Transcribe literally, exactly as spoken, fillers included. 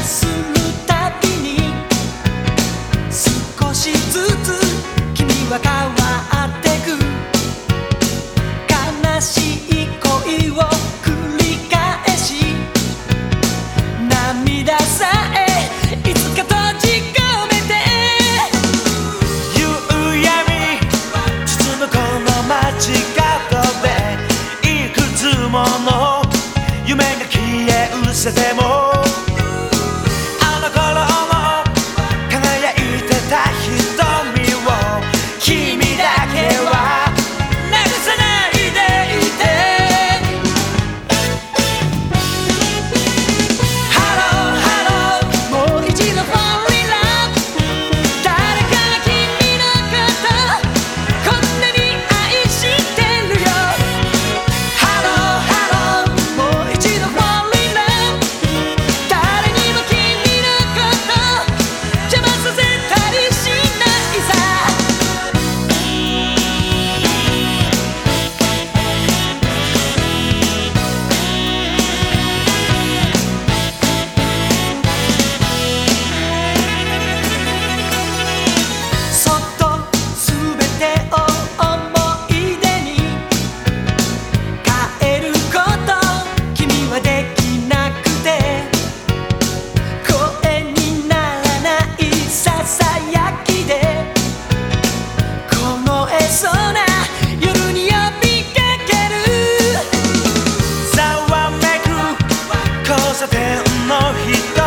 するたびに少しずつ君は変わってく。悲しい恋を繰り返し涙さえいつか閉じ込めて、夕闇包むこの街角でいくつもの夢が消え失せても、あの頃の輝いてた瞳を君だけは流さないでいて。ハローハローもう一度 Fall in love。 誰かが君のことこんなに愛してるよ。ハローハローもう一度 Fall in love。 誰にも君のこと邪魔させたりしないさ。そっと全てを思い出に変えること君はできなくて、声にならないささやきで凍えそうな夜に呼びかける。ざわめく交差点の人